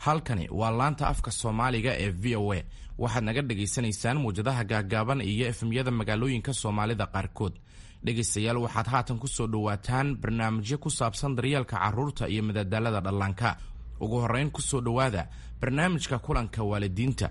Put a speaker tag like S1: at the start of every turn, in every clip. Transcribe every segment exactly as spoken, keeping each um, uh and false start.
S1: halkani waa laanta afka Soomaaliga ee V O A. waxaad naga dhageysanaysaan muujadaha gaagaaban iyo efemyada magaalooyinka Soomaalida qaarkood. dhegeystayaal waxaad haatan ku soo dhawaataan barnaamijyo ku saabsan daryeelka carruurta iyo madadaalada dhallaanka. ugu horeyn ku soo dhawaada barnaamijka kulanka waalidiinta.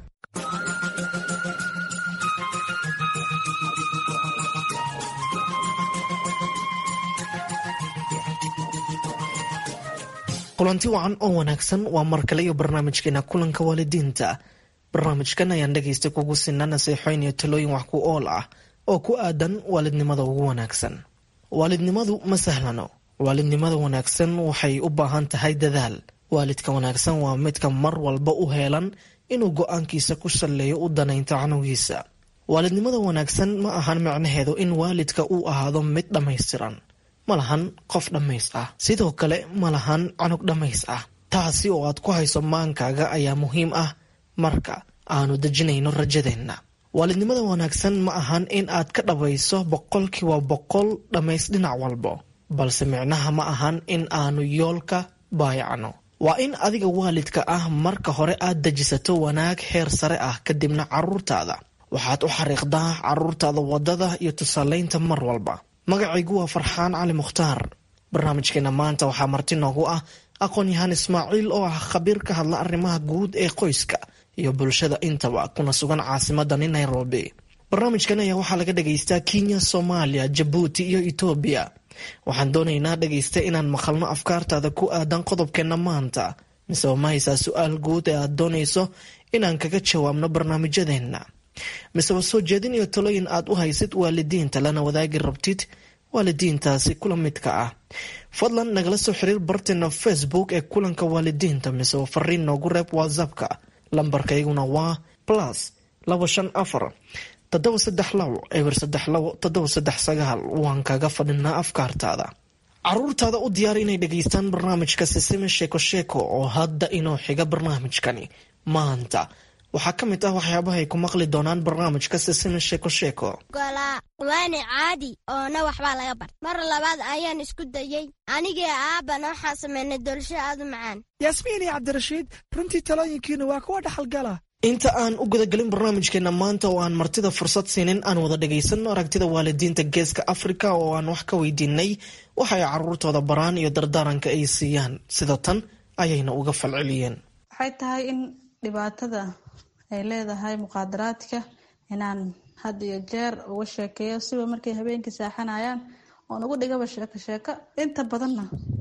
S2: kulanti wacan oo wanaagsan waa markale iyo barnaamijkeena kulanka waalidiinta. barnaamijkan ayaan dhegaysta kugu sinaa naseexooyin iyo talooyin wax ku ool ah oo ku aadan waalidnimada ugu wanaagsan. waalidnimadu ma sahlano. waalidnimada wanaagsan waxay u baahan tahay dadaal. waalidka wanaagsan waa midka mar walba u heelan inuu go-aankiisa ku salleeyo u danaynta canugiisa. waalidnimada wanaagsan ma ahan micnaheedu in waalidka uu ahaado mid dhammaystiran. ma lahan qof dhammays ah, sidoo kale ma lahan canug dhammays ah. taasi oo aad ku hayso maankaaga ayaa muhiim ah marka aanu dejinayno rajadeenna. waalidnimada wanaagsan ma ahan in aad ka dhabayso boqolkiiba boqol dhammays dhinac walbo, balse micnaha ma ahan in aanu yoolka baayacno. waa in adiga waalidka ah marka hore aad dejisato wanaag heer sare ah, kadibna carruurtaada waxaad u xariiqdaa carruurtaada wadada iyo tusaalaynta mar walba. magacaygu waa Farxaan Cali Mukhtaar. barnaamijkeena maanta waxaa marti noogu ah aqoon-yahan Ismaaciil oo ah khabiir ka hadla arrimaha guud ee qoyska iyo bulshada intaba, kuna sugan caasimadani Nairobi. barnaamijkan ayaa waxaa laga dhagaystaa Kenya, Soomaaliya, Jabuuti iyo Ethiopia. waxaan doonaynaa dhagaysta inaan maqalno afkaartaada ku aadan qodobkeena maanta, mise ma haysaa su-aal guud ee aad doonayso inaan kaga jawaabno barnaamijyadeena, mise waa soo jeedin iyo talooyin aad u haysid waalidiinta lana wadaagi rabtid waalidiintaasi kula midka ah. fadlan nagala soo xiriir barteena Facebook ee kulanka waalidiinta, mise waa fariin noogu reeb WhatsAppka. lambarkayguna waa plus laba shan afar toddoba saddex labo eber saddex labo toddoba saddex sagaal. waan kaga fadhinaa afkaartaada. carruurtaada u diyaar inay dhegaystaan barnaamijka Sisime Sheeko Sheeko oo hadda inoo xiga barnaamijkani. maanta waxaa ka mid ah waxyaabaha ay ku maqli doonaan barnaamijka Sisime Sheeko Sheeko.
S3: golaa waani caadi oona waxbaa laga bar. mar labaad ayaan isku dayay anigee aabana waxaan sameynay doolsho aad u macaan.
S4: yaasmiin iyo cabdirashiid, runtii talooyinkiina waa kuwa dhaxalgala.
S2: inta aan u gudagelin barnaamijkeena maanta oo aan martida fursad siinin, aan wada dhagaysanno aragtida waalidiinta geeska Afrika oo aan wax ka weydiinay waxay carruurtooda baraan iyo dardaaranka ay siiyaan. sida tan ayayna uga falceliyeen.
S5: waxay tahay in dhibaatada ay leedahay muqaadaraadka inaan had iyo jeer uga sheekeeyo, siba markay habeenkii saaxanayaan oon ugu dhigaba sheeko sheeko. inta badanna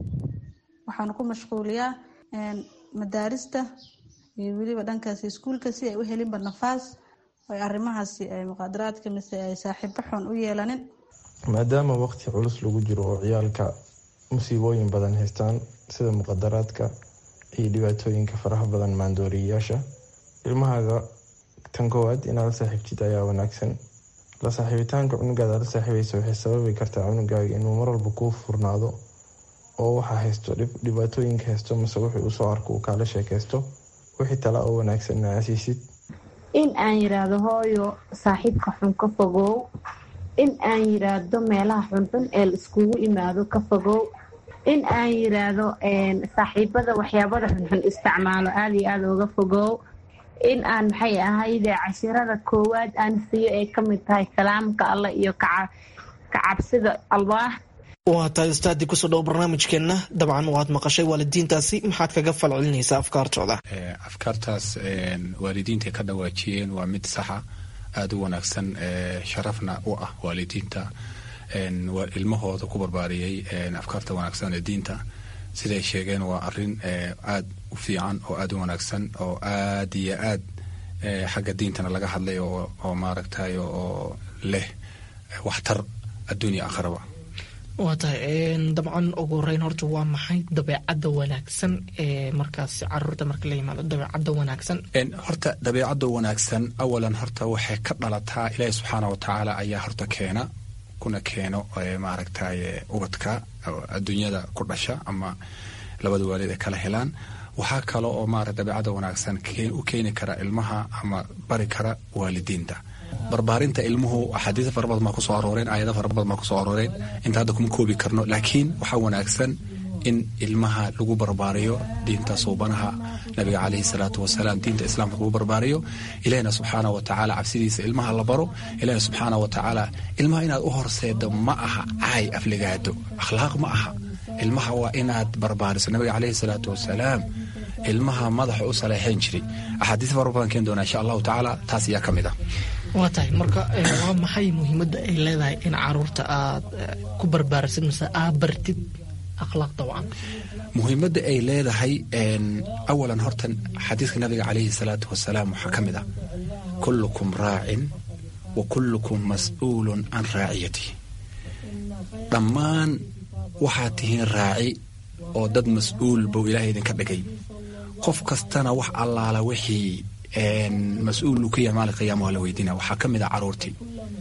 S5: waxaan ku mashquuliyaa madaarista iyo weliba dhankaasi iskuulka si ay u helinba nafaas ay arrimahaasi ay muqaadaraadka mise ay saaxiibo xun u yeelanin.
S6: maadaama waqti culus lagu jiro oo ciyaalka musiibooyin badan haystaan sida muqaadaraadka iyo dhibaatooyinka faraha badan maandooriyayaasha, ilmahaaga tan koowaad inaad la saaxiibtid ayaa wanaagsan. la saaxiibitaanka cunugaada la saaxiibaysa waxay sababi kartaa cunugaaga inuu mar walba kuu furnaado oo waxa haysto dhibaatooyinka haysto mase wuxuu usoo arko uu kaala sheekaysto. wixii tala oo wanaagsan ina asiisid.
S7: in aan yiraahdo hooyo saaxiibka xun ka fogow, in aan yiraahdo meelaha xunxun ee la iskugu imaado ka fogow, in aan yiraahdo saaxiibada waxyaabada xunxun isticmaalo aad iyo aad uga fogow, in aan maxay ahayd cashirada koowaad aan siiyo ee ka mid tahay salaamka Allah iyo ka cabsida Allah.
S2: waa tahay ustaadii kusoo dhow barnaamijkeena. dabcan waad maqashay waalidiintaasi, maxaad kaga falcelinaysaa afkaartooda?
S8: afkaartaas waalidiinta ka dhawaajiyeen waa mid saxa, aada u wanaagsan, sharafna u ah waalidiinta ilmahooda ku barbaariyey afkaarta wanaagsan ee diinta. siday sheegeen waa arin aad u fiican oo aad u wanaagsan oo aad iyo aad xagga diintana laga hadlay oo maaragtay oo leh waxtar adduunya aakhiraba.
S2: waa tahay dabcan ugu horeyn horta waa maxay dabeecadda wanaagsan ee markaas carruurta marka la yimaado dabeecadda wanaagsan?
S8: horta dabeecadda wanaagsan awalan horta waxay ka dhalataa ilaahay subxaana wa tacaala ayaa horta keena kuna keeno maaragtay ubadka adduunyada ku dhasha ama labada waalid ay kala helaan. waxaa kale oo maaragtay dabeecadda wanaagsan u keeni kara ilmaha ama bari kara waalidiinta. barbaarinta ilmuhu axaadiis fara badan baa ku soo arooreen aayado fara badan baa ku soo arooreen inta hadda kuma koobi karno laakiin waxaa wanaagsan in ilmaha lagu barbaariyo diinta suubanaha nabiga calayhi salaatu wasalaam diinta islaamka lagu barbaariyo ilaahina subxaana wa tacaala cabsidiisa ilmaha la baro ilaahina subxaana wa tacaala ilmaha inaad u horseedo ma aha caay afligaado akhlaaq ma aha ilmaha waa inaad barbaariso nabiga calayhi salaatu wasalaam ilmaha madaxa u saleexeen jiray axaadiis fara badan keen doonaa insha allahu tacaala taas ayaa ka mid ah
S2: waa tahay marka waa maxay muhiimadda ay leedahay in caruurta aad ku barbaarisid mise aad bartid akhlaaqda wacan
S8: muhiimadda ay leedahay awalan hortan xadiiska nabiga calayhi salaatu wasalaam waxaa ka mid ah kullukum raacin wa kullukum mas'uulun can raaciyatihi dhammaan waxaad tihiin raaci oo dad mas-uul buu ilaahay idinka dhigay qof kastana wax allaala wixii mas-uul ka yahay maalinka qiyaama waa la weydiina waxaa ka mid ah caruurtii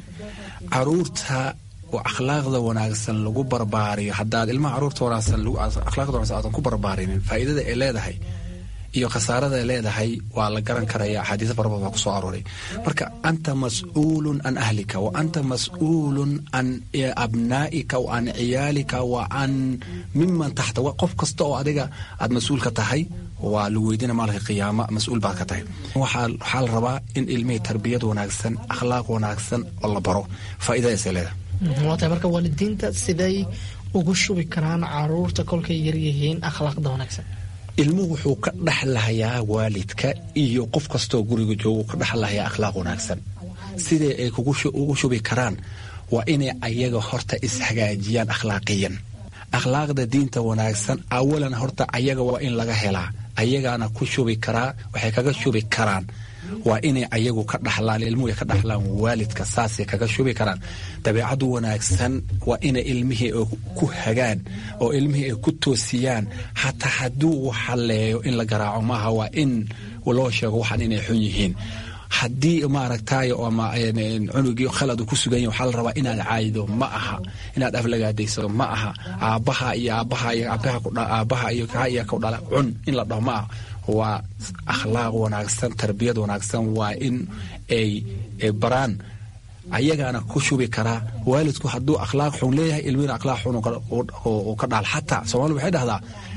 S8: caruurta oo akhlaaqda wanaagsan lagu barbaariyo haddaad ilmaha caruurta wanaagsan akhlaaqda wanaagsan aadan ku barbaarinin faa'iidada ay leedahay iyo khasaarada ay leedahay waa la garan karaya axaadiisa fara badan baa ku soo arooray marka anta mas'uulun an ahlika wa anta mas'uulun an abnaa'ika wa an ciyaalika wa an miman taxta qof kasta oo adiga aad mas-uul ka tahay waa lagu weydiina maalinka qiyaama mas-uul baad ka tahay waxaa la rabaa in ilmihii tarbiyad wanaagsan akhlaaq wanaagsan oo la baro faa'iidadaas ay leedahay
S2: waatay marka waalidiinta siday ugu shubi karaan caruurta kolkay yaryihiin akhlaaqda wanaagsan
S8: ilmuhu wuxuu ka dhexlahayaa waalidka iyo qof kastoo guriga jooga ka dhexlahayaa akhlaaq wanaagsan sidee ay ugu shubi karaan waa inay ayaga horta ishagaajiyaan akhlaaqiyan akhlaaqda diinta wanaagsan awalan horta ayaga waa in laga helaa ayagaana ku shubi karaa waxay kaga shubi karaan waa inay ayagu ka dhaxlaan ilmuhu ay ka dhaxlaan waalidka saasay kaga shubi karaan dabeecadu wanaagsan waa inay ilmihii ku hagaan oo ilmihii ay ku toosiyaan xataa hadduu u xalleeyo in la garaaco maaha waa in loo sheego waxaan inay xun yihiin haddii maaragtaayo ama cunugii khalad uu ku sugan yahay waxaa la rabaa inaad caayido ma aha inaad aflagaadayso ma aha aabbaha iyo aabbaha iyo aabbaha iyo kaa iyo ka dhala cun in la dhaho ma aha waa akhlaaq wanaagsan tarbiyad wanaagsan waa in ay baraan ayagaana ku shubi karaa waalidku hadduu akhlaaq xun leeyahay ilmihina akhlaaq xun uu ka dhaal xataa soomaalida waxay dhahdaa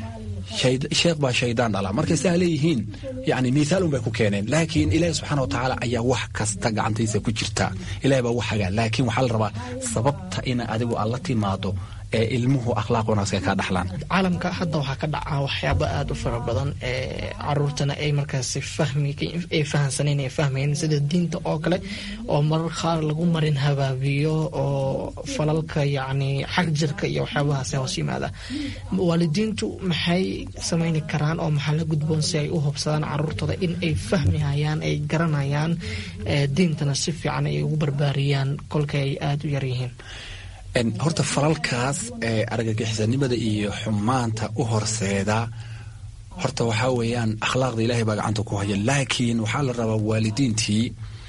S8: sheekh baa shaydaan dhala markay saa leeyihiin yani miaal un bay ku keeneen laakiin ilaahi subxaana wa tacaala ayaa wax kasta gacantiisa ku jirta ilahi baa wax hagaa laakiin waxaa la rabaa sababta ina adigu aad la timaado ee ilmuhu akhlaaq wanaagsan ka dhaxlaan
S2: caalamka hadda waxaa ka dhacaa waxyaabo aada u fara badan ee caruurtana ay markaasi fahmi ay fahansaneen ay fahmayeen sida diinta oo kale oo marar qaar lagu marin habaabiyo oo falalka yacni xag jirka iyo waxyaabahaas hoos yimaada waalidiintu maxay samayni karaan oo maxaa la gudboon si ay u hubsadaan caruurtooda in ay fahmihayaan ay garanayaan diintana si fiican ay ugu barbaariyaan kolka ay aada u yaryihiin
S8: horta falalkaas ee argagixisanimada iyo xumaanta u horseeda horta waxaa weeyaan akhlaaqda ilaahay baa gacanta ku haya laakiin waxaa la rabaa waalidiintii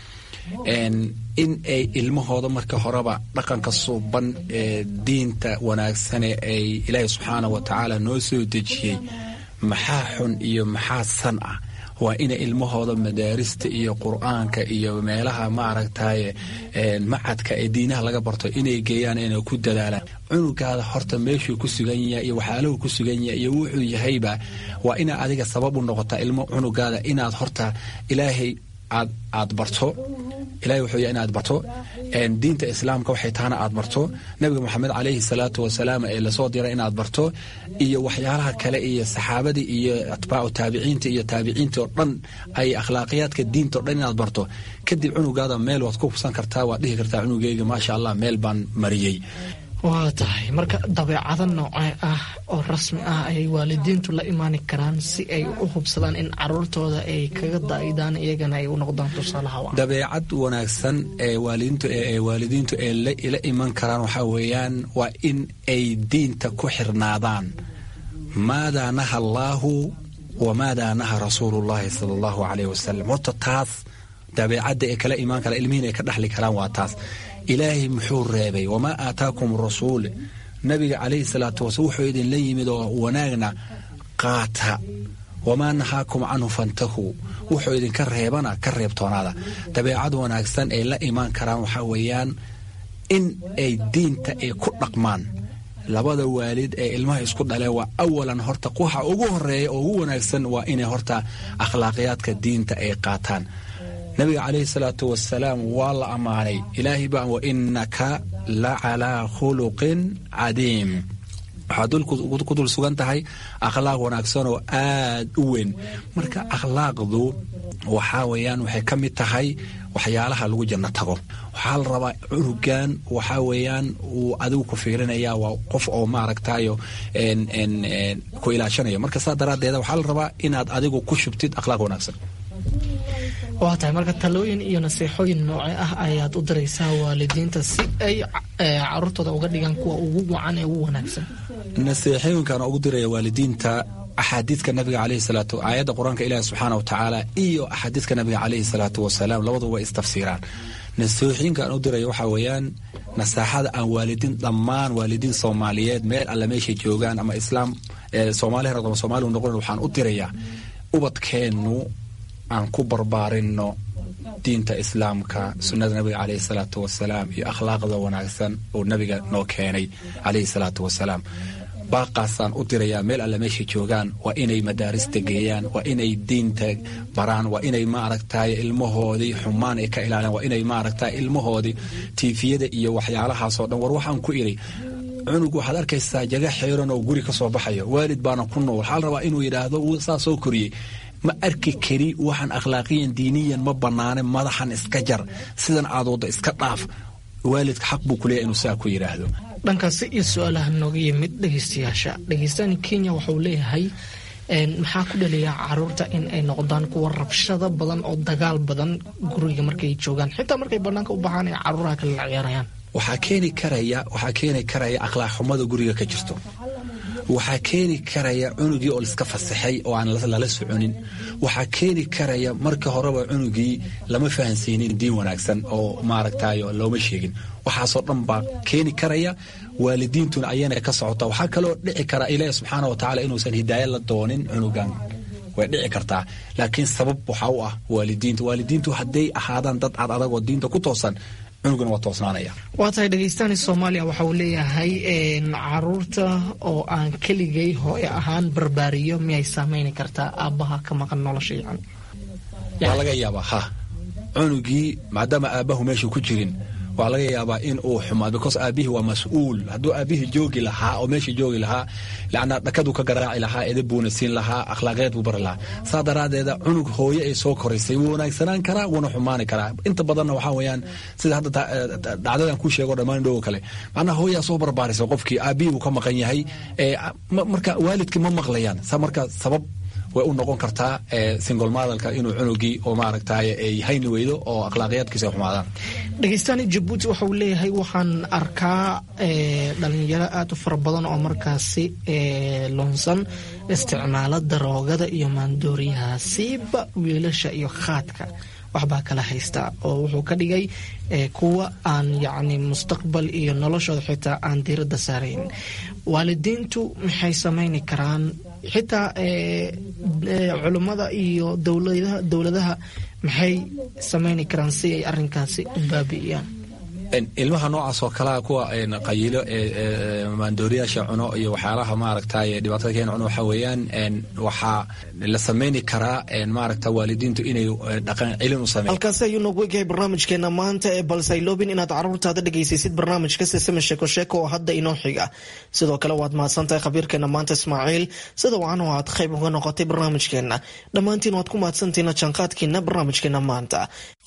S8: in ay ilmahooda marka horeba dhaqanka suuban ee diinta wanaagsane ay ilaahay subxaana wa tacaala noo soo dejiyey maxaa xun iyo maxaa san ah waa inay ilmahooda madaarista iyo qur-aanka iyo meelaha maaragtaye macadka ee diinaha laga barto inay geeyaan inay ku dadaalaan cunugaada horta meeshuu ku sugan yahay iyo waxyaalahu ku sugan yahay iyo wuxuu yahayba waa inaa adiga sabab u noqotaa ilmo cunugaada inaad horta ilaahay aad aad barto ilahay wuxuu yahay inaad barto diinta islaamka waxay tahana aad barto nabiga moxamed calayhi salaatu wasalaam ee lasoo diray inaad barto iyo waxyaalaha kale iyo saxaabadii iyo atbaacu taabiciinta iyo taabiciinta oo dhan ay akhlaaqiyaadka diinta o dhan inaad barto kadib cunugaada meel waad ku hubsan kartaa waad dhihi kartaa cunugeyga maasha allah meel baan mariyey
S2: waa tahay marka dabeecado noocee ah oo rasmi ah ayay waalidiintu la imaani karaan si ay u hubsadaan in caruurtooda ay kaga daa'idaan iyagana ay u noqdaan tusaalaha wacan
S8: dabeecad wanaagsan ee waalidiintu ee waalidiintu ee la iman karaan waxaa weeyaan waa in ay diinta ku xirnaadaan maadaa naha allaahu wa maadaa naha rasuulullaahi sala allahu calayhi wasalam horta taas dabeecadda ee kala imaan kara ilmihiin ay ka dhaxli karaan waa taas ilaahay muxuu reebay wamaa aataakum rasuul nabiga calayhi salaatu wasalaam wuxuu idinla yimid oo wanaagna qaata wamaa nahaakum canhu fantahuu wuxuu idinka reebana ka reebtoonaada. dabeecad wanaagsan ay la imaan karaan waxaa weeyaan in ay diinta ay ku dhaqmaan. labada waalid ee ilmaha isku dhaleen waa awalan horta waxa ugu horeeya oo ugu wanaagsan waa inay horta akhlaaqiyaadka diinta ay qaataan. nabiga calayhi salaatu wasalaam waa la ammaanay. ilaahay baa wa innaka la calaa khuluqin cadiim, waxaad ku dul sugan tahay akhlaaq wanaagsan oo aad u weyn. marka akhlaaqdu waxaa weeyaan waxay ka mid tahay waxyaalaha lagu janno tago. waxaa la rabaa cunugan waxaa weeyaan uu adigu ku fiirinaya waa qof oo maaragtayo ku ilaashanayo. marka saa daraaddeeda waxaa la rabaa inaad adigu ku shubtid akhlaaq wanaagsan.
S2: waa tahay marka talooyin iyo nasiixooyin nooce ah ayaad u diraysaa waalidiinta si ay caruurtooda uga dhigaan kuwa ugu wacan ee ugu wanaagsan?
S8: nasiixooyinkan ugu diraya waalidiinta axaadiidka nabiga calayhi salaatu aayadda qur-aanka ilaahi subxaana wa tacaala iyo axaadiidka nabiga calayhi salaatu wasalaam labaduba way istafsiiraan. nasiixooyinka aan u diraya waxaa weeyaan nasaaxada aan waalidiin dhammaan waalidiin soomaaliyeed meel alle meeshay joogaan ama islaam soomaali hore ama soomaali noqon waxaan u dirayaa ubadkeennu aan ku barbaarinno diinta islaamka, sunnada nabiga calayhi salaatu wasalaam iyo akhlaaqda wanaagsan oo nabiga noo keenay calayhi salaatu wasalaam. baaqaasaan u dirayaa meel alle meeshay joogaan waa inay madaarista geeyaan, waa inay diinta baraan, waa inay maaragtay ilmahoodii xumaan ay ka ilaaliyaan, waa inay maaragtay ilmahoodii tiifiyada iyo waxyaalahaasoo dhan. war waxaan ku idhi cunug waxaad arkaysaa jaga xeeran oo guri ka soo baxayo, waalid baana ku nool. waxaa la rabaa inuu yidhaahdo saa soo koriyey ma arki kari waxaan akhlaaqiyan diiniyan ma banaane, madaxan iska jar, sidan aad wada iska dhaaf. waalidka xaq buu kuleeyahay inuu saa ku yidhaahdo.
S2: dhankaasi iyo su-aalaha nooga yimid dhegeystayaasha. dhegeystaani kenya waxauu leeyahay maxaa ku dhaliyaa caruurta in ay noqdaan kuwa rabshado badan oo dagaal badan guriga markay joogaan, xitaa markay banaanka u baxaan ay caruuraha kale la ciyaarayaan?
S8: waxaa keeni karaya waxaa keeni karaya akhlaaq xumada guriga ka jirto. waxaa keeni karaya cunugii oo laiska fasaxay oo aan lala soconin. waxaa keeni karaya marka horeba cunugii lama fahansiinin diin wanaagsan oo maaragtayo looma sheegin. waxaasoo dhan baa keeni karaya, waalidiintuna ayana ka socota. waxaa kaloo dhici kara ilaahi subxaana wa tacaala inuusan hidaaya la doonin cunugan, way dhici kartaa. laakiin sabab waxaa u ah waalidiinta. waalidiintu hadday ahaadaan dad cad adagoo diinta ku toosan, cunugana waa toosnaanaya.
S2: waa tahay dhegeystaani soomaaliya waxa uu leeyahay caruurta oo aan keligay hooyo ahaan barbaariyo miyay saameyni kartaa aabbaha ka maqan nolosha yacan?
S8: waa laga yaabaa ha cunugii maadaama aabbahu meesha ku jirin waa laga yaabaa in uu xumaado, because aabihii waa mas-uul. hadduu aabihii joogi lahaa oo meesha joogi lahaa lacna dhakaduu ka garaaci lahaa, edeb buuna siin lahaa, akhlaaqeed buu bari lahaa. saa daraaddeeda cunug hooye ay soo koraysay wuu wanaagsanaan karaa, wuuna xumaani karaa. inta badanna waxaa weeyaan sida hadda dhacdadan kuu sheego dhammaan dhowo kale, macnaha hooyaa soo barbaaraysa qofkii, aabihii buu ka maqan yahay. marka waalidkii ma maqlayaan. saa marka sabab way u noqon kartaa single motherka inuu cunugii oo maaragtay ay hayni weydo oo akhlaaqiyaadkiisa ay xumaadaan.
S2: dhegeystaani jabuuti waxa uu leeyahay waxaan arkaa dhalinyaro aad u fara badan oo markaasi loonsan isticmaala daroogada iyo maandooriyaha, siiba wiilasha iyo khaadka waxbaa kala haysta oo wuxuu ka dhigay kuwa aan yacni mustaqbal iyo noloshooda xitaa aan diiradda saarayn. waalidiintu maxay samayni karaan? xitaa culummada iyo dowladaha dowladaha maxay samayni karaan si ay arrinkaasi u baabi'iyaan?
S8: ilmaha noocaas oo kalea kuwa qayiilo maandooriyaasha cuno iyo waxyaalaha maaragtay dhibaatada keena cuno waxaa weeyaan waxaa la samayni karaa maaragta waalidiintu inay dhaqan celin u sameeyaan.
S2: halkaasi ayuu noogu egyahay barnaamijkeena maanta ee balse ay loobin inaad caruurtaada dhegaysiisid barnaamijka sesame sheeko sheeko oo hadda inoo xiga. sidoo kale waad mahadsantahay khabiirkeena maanta Ismaaciil, sida wacan oo aad qayb uga noqotay barnaamijkeena. dhammaantiin waad ku mahadsantihiin jaanqaadkiina barnaamijkeena maanta.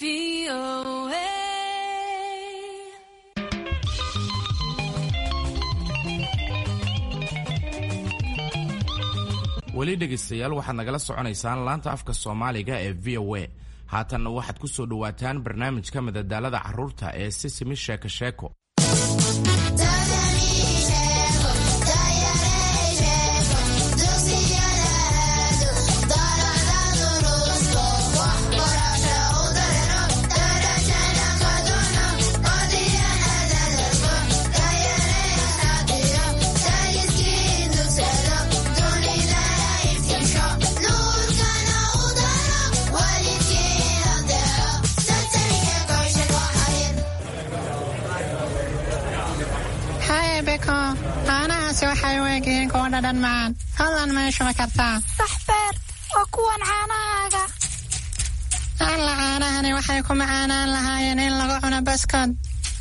S1: weli dhegaystayaal waxaad nagala soconaysaan laanta afka soomaaliga ee v o a. haatanna waxaad ku soo dhowaataan barnaamijka madadaalada carruurta ee sesame sheeko sheeko.
S9: Lose caanahaasi waxay u egyihiin kuwa dhadhan macaan. Fadlan ma shubi kartaa?
S10: sax beer, waa kuwan caanahaaga.
S9: alla caanahani waxay ku macaanaan lahaayeen in lagu cuno baskod.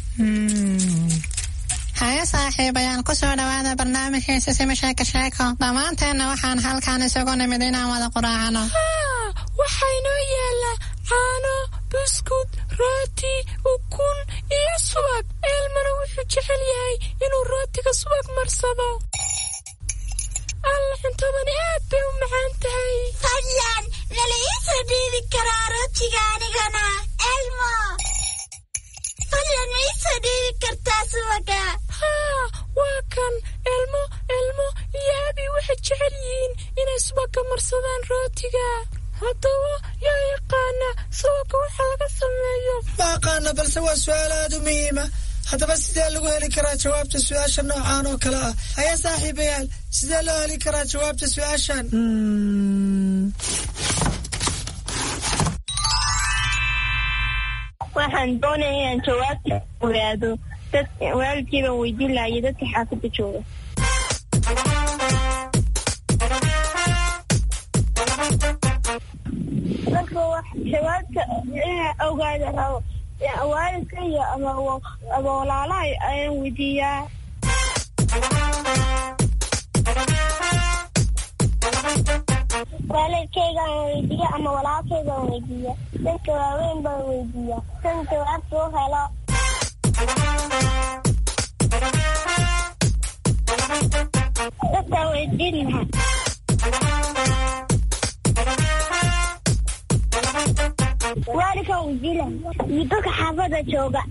S9: haye saaxiibayaal, ku soo dhawaada barnaamijkii Sisimi Sheeko Sheeko. dhammaanteenna waxaan halkaan isugu nimid inaan wada quraacano.
S10: waxaa inoo yaala caano, buskud, rooti, ukun iyo subag. Elmana wuxuu jecel yahay inuu rootiga subag marsado. alla cuntadani aad bay u macaan tahay.
S3: fadlan nala ii soo dhiibi karaa rootiga anigana? elmo fadlan ma ii soo dhiibi kartaa subaga?
S10: haa, waa kan. elmo elmo iyo abi waxay jecel yihiin inay subaga marsadaan rootiga. haddaba yaa yaqaana subaga waxa laga sameeyo?
S4: ma aqaana, balse waa su-aal aad u muhiima. haddaba sidee lagu heli karaa jawaabta su-aasha noocaan oo kale ah? ayaa saaxiibayaal, sidee loo heli karaa jawaabta su-aashan?
S11: waxaan doonaya inaan jawaabta ogaado. dad waalidkiibaan weydiin lahayo dadka xaafadda jooga. marka wax jawaabta inaan ogaada rabo waalidkaya ama ama walaalahay ayaan weydiiyaa. waalidkaygaan weydiiya ama walaalkaygaan weydiiya. dadka waaweyn baan weydiiya san jawaabta u helo. dadkaa weydiin lahaa. waalidkaan weydiin lahaa iyo dadka xaafadda jooga.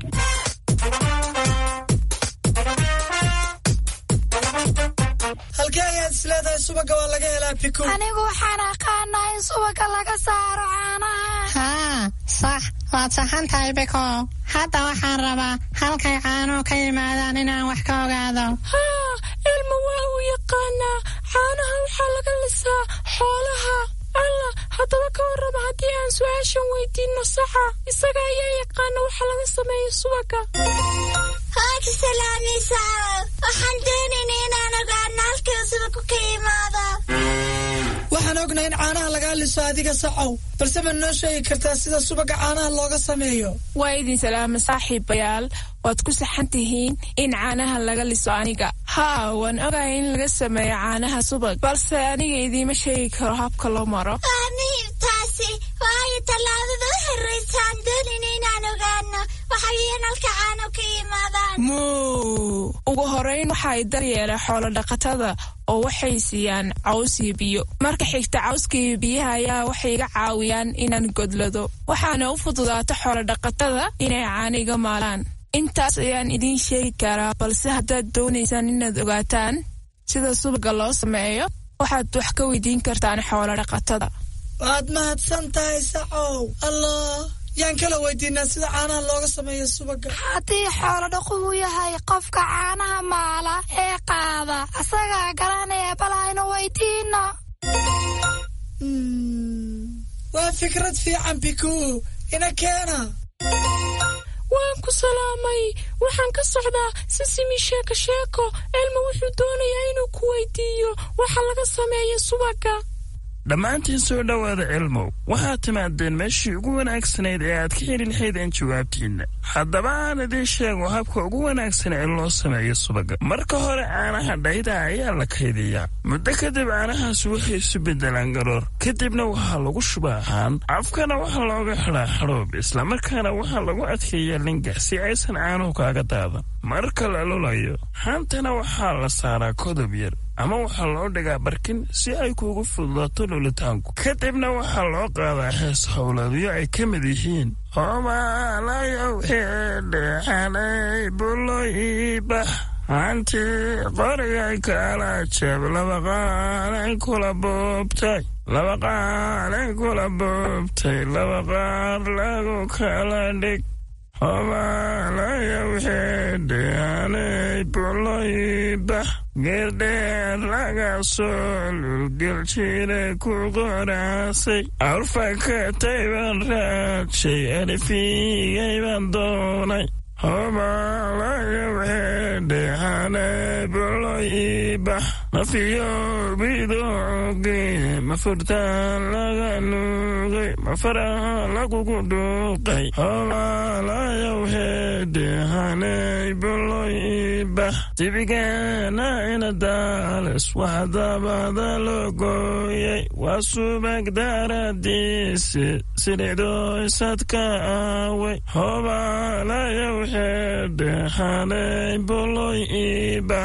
S4: halkee ayaad isleedahay subaga waa laga helaa Piku?
S10: anigu waxaan aqaanaa in subaga laga saaro caanaha.
S9: haa, sax, waad saxan tahay Biko. hadda waxaan rabaa halkay caanuhu ka yimaadaan inaan wax ka ogaado.
S10: haa, ilma waa uu yaqaanaa. caanaha waxaa laga lisaa xoolaha. alla, haddaba ka warrama haddii aan su-aashan weydiinno saxa. isaga ayaa yaqaana waxa laga sameeyo subaga.
S3: haaki salaamisa, waxaan doonayna inaan ogaano halkii subagu ka yimaado.
S4: waxaan ognahay in caanaha laga liso adiga saxow, balse ma noo sheegi kartaa sida subaga caanaha looga sameeyo?
S10: waa idin salaama saaxiibayaal, waad ku saxan tihiin in caanaha laga liso aniga. haa, waan ogahay in laga sameeyo caanaha subag, balse aniga idiima sheegi karo habka loo maro.
S3: waa muhiim taasi, waayo tallaabada u horraysaan doonayna inaan ogaano waxaweeyaan halka caano ka yimaadaan.
S10: muu ugu horeyn waxa ay daryeelaan xoolo dhaqatada oo waxay siiyaan caws iyo biyo. marka xigta cawska iyo biyaha ayaa waxay iga caawiyaan inaan godlado, waxaana u fududaato xoolo dhaqatada inay caaniga maalaan. intaas ayaan idiin sheegi karaa, balse haddaad doonaysaan inaad ogaataan sida subaga loo sameeyo waxaad wax ka weydiin kartaan xoolo dhaqatada.
S4: waad mahadsan tahay saxow. allah, yaan kala weydiinaa sida caanaha looga sameeyo subaga.
S10: haddii xoolo dhaquhu yahay qofka caanaha maala ee qaada, asagaa garanaya, bal aynu weydiino.
S4: waa fikrad fiican Piku, ina keena.
S10: waan ku salaamay, waxaan ka socdaa Sisimi Sheeko Sheeko. elma wuxuu doonayaa inuu ku weydiiyo waxa laga sameeyo subaga.
S12: dhammaantiin soo dhowaada Elmow, waxaad timaadeen meeshii ugu wanaagsanayd ee aad ka heli lahaydeen jawaabtiinna. haddaba aan idiin sheego habka ugu wanaagsan ee loo sameeyo subaga. marka hore caanaha dhayda ayaa la kaydiyaa. muddo kadib caanahaas waxay isu beddelaan garoor, kadibna waxaa lagu shubaa haan. afkana waxaa looga xidhaa xadhoob, islamarkaana waxaa lagu adkeeyaa lingax si aysan caanuhu kaaga daadan. marka la lulayo, haantana waxaa la saaraa kodob yar ama waxaa loo dhigaa barkin si ay kuugu fududaato lulitaanku. kadibna waxaa loo qaadaa hees howleedyo ay ka mid yihiin omaalayow xeedheexanay buloyibax hanti qorigay kala jab laba qaalay kula boobtay laba qaalay kula boobtay laba qaar lagu kala dhig omaalayow xeedheexanay buloyibax geerdheer laga soo lulgeljire ku qoraasay awrfakatay baan raadshay alifigay baan doonay boloiba mafiyo bidoge mafurtan laga nugay mafara lagu duqay hala la yawhede hanay boloiba tibigana ina dalas wahda badalogoy wasubag daradis sidedo sadka away hoba la yawhede hanay boloiba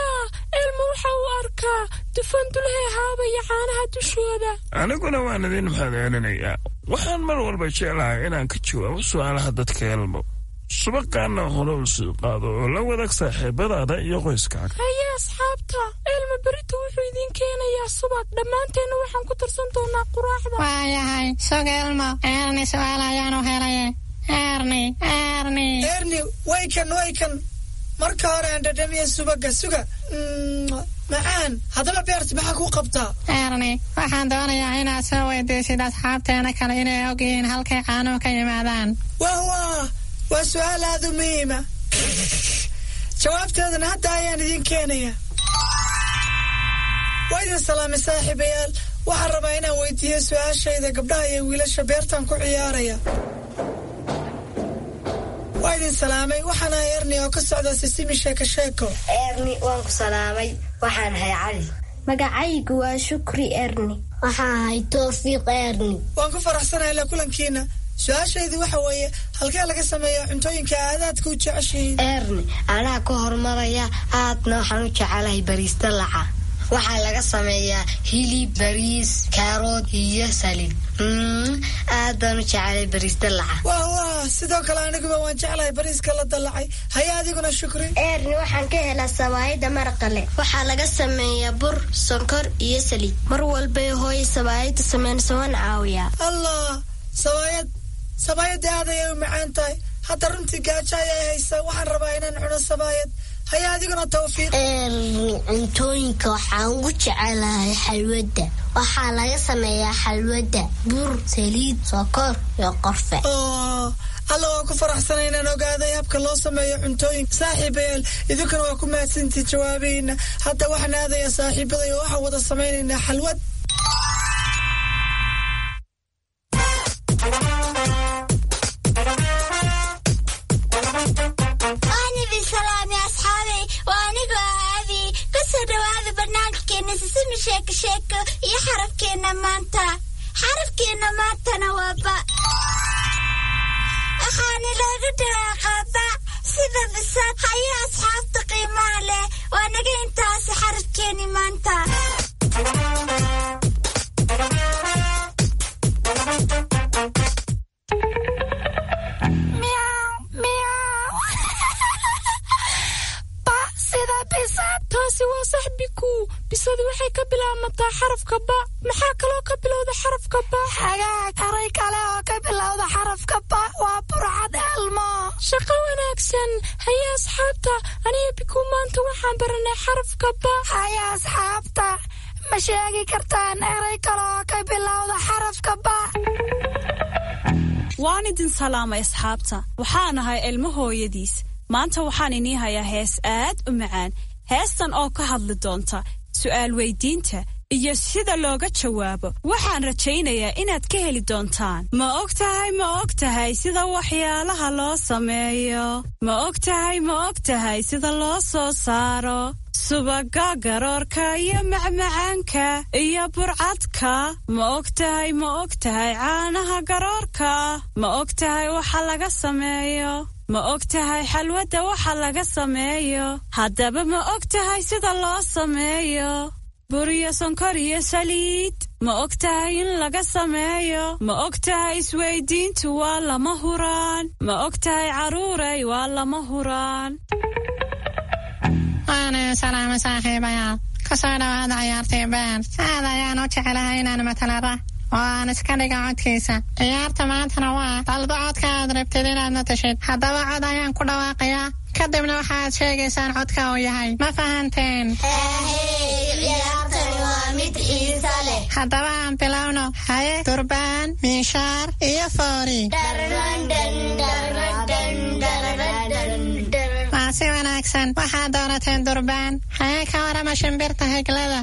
S12: arka dufandulhe haabaya caanaha dushooda aniguna waan idin mahadcelinayaa waxaan mar walba jeclahay inaan ka jawaabo su'aalaha dadka Elmo subaqana hore u sii qaado oo la wadaag saaxiibadaada iyo qoyskaaga haya asxaabta Elmo berito wuxuu idin keenayaa subaq dhammaanteena waxaan ku tarsan doonaa quraacda waayahay soo Elmo Ernie su'aalayaan oo helay Ernie Ernie
S4: Ernie waykan waykan marka hore aan dhadhamiyo subaga suga macaan hadaba beerta maxaa ku qabtaa
S9: Ernie waxaan doonayaa inaad soo weydiisid asxaabteena kale inay ogyihiin halkay caanuhu ka yimaadaan
S4: wah wah waa su'aal aad u muhiima jawaabteedana hadda ayaan idin keenaya waydan salaamay saaxiibayaal waxaan rabaa inaan weydiiyo su'aashayda gabdhaha iyo wiilasha beertan ku ciyaaraya waydin salaamay waxaan ahay Ernie oo ka socda Sisimi Sheeko Sheeko
S13: Ernie waan ku salaamay waxaan ahay Cali magacaygu waa Shukri Ernie waxaan ahay Tawfiiq Ernie
S4: waan ku faraxsanahay la kulankiina su'aashaydu waxa weeye halkee laga sameeyaa cuntooyinka aadadka u jeceshiin
S13: Ernie anaa ka hormaraya aadna waxaan u jecelahay bariista laca waxaa laga sameeyaa hilib bariis karood iyo saliid aad baan u jecelahay bariista laca
S4: waa waa sidoo kale aniguba waan jecelahay bariiska la dalacay haya adiguna Shukri
S13: Ernie waxaan ka helaa sawaayada maraqale waxaa laga sameeyaa bur sonkor iyo saliid mar walba hooy sawaayada sameynaysa waan caawiyaa
S4: allah sawaayad sawaayad aad ayay u macaan tahay hadda runtii gaajo ayay haysaa waxaan rabaa inaan cuno sawaayad haya adiguna Tawfiiq
S13: cuntooyinka waxaan ugu jecelahay xalwada waxaa laga sameeyaa xalwada bur saliid sokor iyo qorfe
S4: oo alla waan ku faraxsanahay inaan ogaaday habka loo sameeyo cuntooyinka saaxiibayaal idinkuna waa ku mahadsantihiin jawaabihiina hadda waxaan aadayaa saaxiibaday oo waxaan wada sameynaynaa xalwad
S3: Sisimi Sheeko Sheeko iyo xarafkeena maanta xarafkeena maantana waa ba waxaana laga dhaaqaa sida bisad haya asxaabta qiimaha leh waa naga intaasi xarafkeeni maanta
S10: bisadu waxay ka bilaabmataa xarafka ba maxaa kaloo ka bilowda xarafka ba
S9: xagaa karay kale oo ka bilowda xarafka ba waa burcad Elmo
S10: shaqo wanaagsan haya asxaabta aniga biku maanta waxaan baranay xarafka ba
S9: haya asxaabta ma sheegi kartaan eray kale oo ka bilowda xarafka ba
S14: waan idin salaamay asxaabta waxaan ahay Elmo hooyadiis maanta waxaan inii hayaa hees aad u macaan heestan oo ka hadli doonta su'aal weydiinta iyo sida looga jawaabo waxaan rajaynayaa inaad ka heli doontaan ma ogtahay ma ogtahay sida waxyaalaha loo sameeyo ma ogtahay ma ogtahay sida loo soo saaro subaga garoorka iyo macmacaanka iyo burcadka ma ogtahay ma ogtahay caanaha garoorka ma ogtahay waxa laga sameeyo ma ogtahay xalwada waxa laga sameeyo haddaba ma ogtahay sida loo sameeyo bur iyo sonkor iyo saliid ma ogtahay in laga sameeyo ma ogtahay isweydiintu waa lama huraan ma ogtahay caruuray waa lama huraan
S9: waana salaamo saaxiibayaal kasoo dhawaada ciyaartii beer aad ayaan u jecelahay inaan matalara waan iska dhiga codkiisa ciyaarta maantana waa dalba codka aad rabtid inaad matashid haddaba cod ayaan ku dhawaaqayaa kadibna waxaad sheegaysaan codka uu yahay ma fahanteen haddaba aan bilowno haye durbaan miishaar iyo foori wanaagsan waxaad doorateen durbaan haye ka warama shimbirta heglada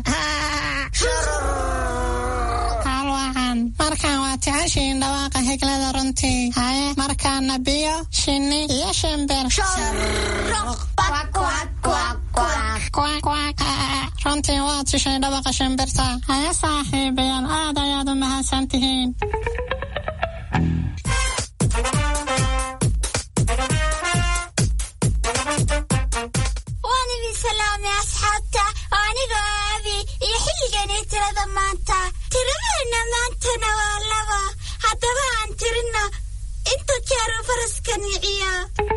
S9: halwacan markaan waa jeceshiin dhawaaqa heglada runtii haye markaana biyo shinni iyo shimbir runtii waad shishay dhawaqa shimbirta haye saaxiibayaal aad ayaad u mahadsan tihiin
S3: tirada maanta tiradeena maantana waa laba haddaba aan tirino inta jeer faraska niciya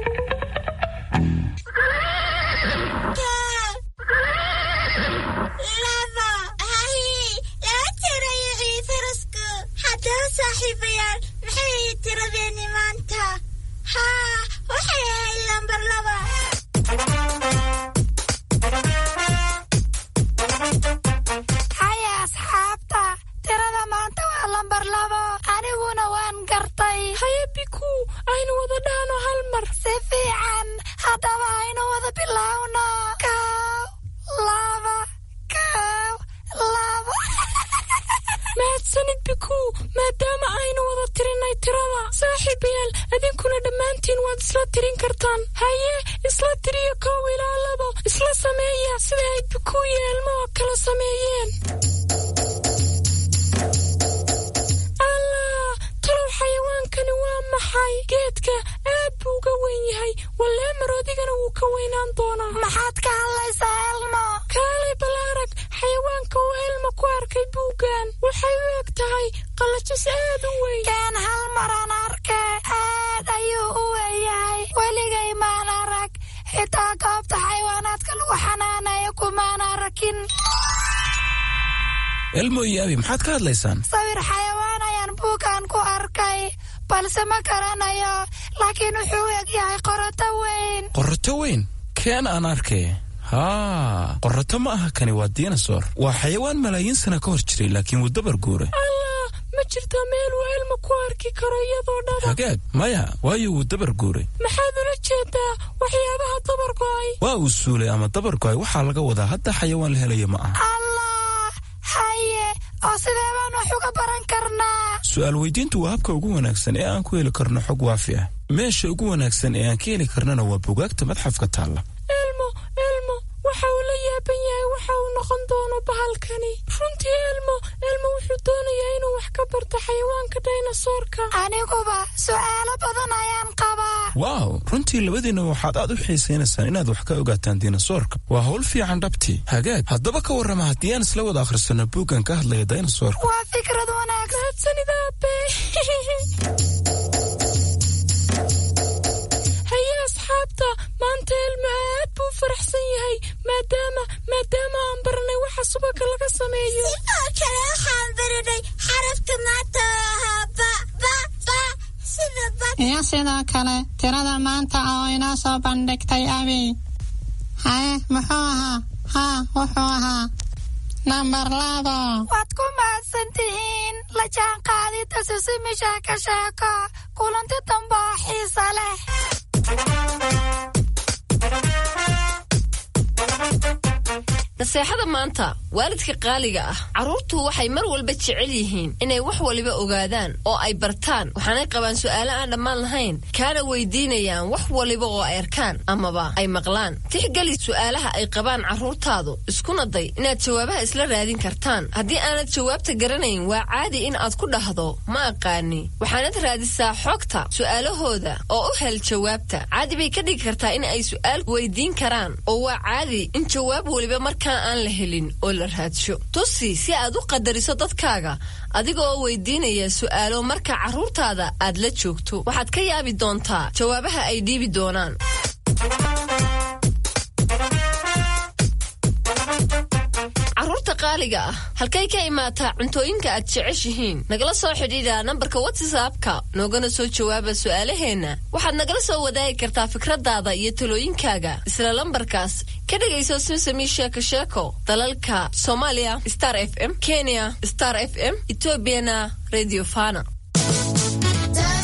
S3: laba hahi laba tira yicii farasku haddaba saaxiibayaal maxay tiradeeni maanta haa waxay ahayd lambar laba
S15: aniguna waan gartay haye biku aynu wada dhahno hal mar si fiican haddaba aynu wada bilowno kaaw laba kaaw laba mahadsanid biku maadaama aynu wada tirinay tirada saaxiibayaal idinkuna dhammaantiin waad isla tirin kartaan haye isla tiriyo koow ilaa labo isla sameeya sida ay biku iyo elmo oo kala sameeyeen xayawaankani waa maxay geedka aad buu uga weyn yahay wallee maroodigana wuu ka weynaan doonaa maxaad ka hadlaysaa elmo kaalay balaarag xayawaanka uu elmo ku arkay buuggan waxay u eg tahay qalajis aad u weyn kaan hal maraan arke aad ayuu u weeyahay weligay maan arag xitaa goobta xayawaanaadka lagu xanaanayo kumaan arakin
S12: elmo iyo abi maxaad ka hadlaysaan
S15: sawir xayawaan ayaan buugaan ku arkay balse ma garanayo laakiin wuxuu eg yahay qoroto weyn
S12: qoroto weyn keen aan arkay haa qoroto ma aha kani waa dinosaur waa xayawaan malaayiin sana ka hor jiray laakiin wuu dabar guuray
S15: allah ma jirta meel uu elmo ku arki karo iyadoo dhada
S12: hagaag maya waayo wuu dabar guuray
S15: maxaad ula jeedaa waxyaabaha dabar go'ay
S12: waa uu suulay ama dabar go'ay waxaa laga wadaa hadda xayawaan la helaya ma aha
S15: haye oo sidee baan wax uga baran karnaa
S12: su'aal weydiintu waa habka ugu wanaagsan ee aan ku heli karno xog waafi ah meesha ugu wanaagsan ee aan ka heli karnana waa buugaagta madxafka taalla
S15: elmo elmo waxa uu la yaaban yahay waxa uu noqon doono bahalkani runtii elmo elmo wuxuu doonayaa inuu wax ka barto xayawaanka dinosaurka aniguba su'aalo badan ayaan qabaa
S12: waaw runtii labadiina waxaad aad u xiisaynaysaan inaad wax ka ogaataan dinosaurka waa hawl fiican dhabtii hagaag haddaba ka warrama haddii aan isla wada akhrisano buuggan ka hadlaya dinosaurka
S15: waa fikrad wanaagsan mahadsanidaabe haye asxaabta maanta elmo aad buu faraxsan yahay maadaama maadaama aan baranay waxa subaga laga sameeyo
S3: sidoo kale waxaan baranay xarafka maanta ahaa ba ba ba sida ba
S9: iyo sidoo kale tirada maanta oo inoo soo bandhigtay abi haye muxuu ahaa haa wuxuu ahaa nambar labo
S15: waad ku mahadsan tihiin la jaan qaadida sisimi sheeko sheeko kulanti dambe oo xiisa leh
S16: naseexada maanta waalidka qaaliga ah carruurtu waxay mar walba jecel yihiin inay wax waliba ogaadaan oo ay bartaan waxaanay qabaan su'aalo aan dhammaan lahayn kaana weydiinayaan wax waliba oo ay arkaan amaba ay maqlaan tixgeli su'aalaha ay qabaan carruurtaadu iskuna day inaad jawaabaha isla raadin kartaan haddii aanad jawaabta garanayn waa caadi in aad ku dhahdo ma aqaani waxaanad raadisaa xogta su'aalahooda oo u hel jawaabta caadi bay ka dhigi kartaa in ay su'aal weydiin karaan oo waa caadi in jawaab waliba marka aan la helin oo la raadsho tusi si aad u qadariso dadkaaga adiga oo weydiinaya su'aalo marka carruurtaada aad la joogto waxaad ka yaabi doontaa jawaabaha ay dhiibi doonaan carruurta qaaliga ah halkay ka imaataa cuntooyinka aad jeceshihiin nagala soo xidhiidha nambarka whatsappka noogana soo jawaaba su'aalaheenna waxaad nagala soo wadaagi kartaa fikradaada iyo talooyinkaaga isla lambarkaas ka dhegayso simsami sheeko sheeko dalalka Soomaaliya Star F M Kenya Star F M Ethiopiana Radio Fana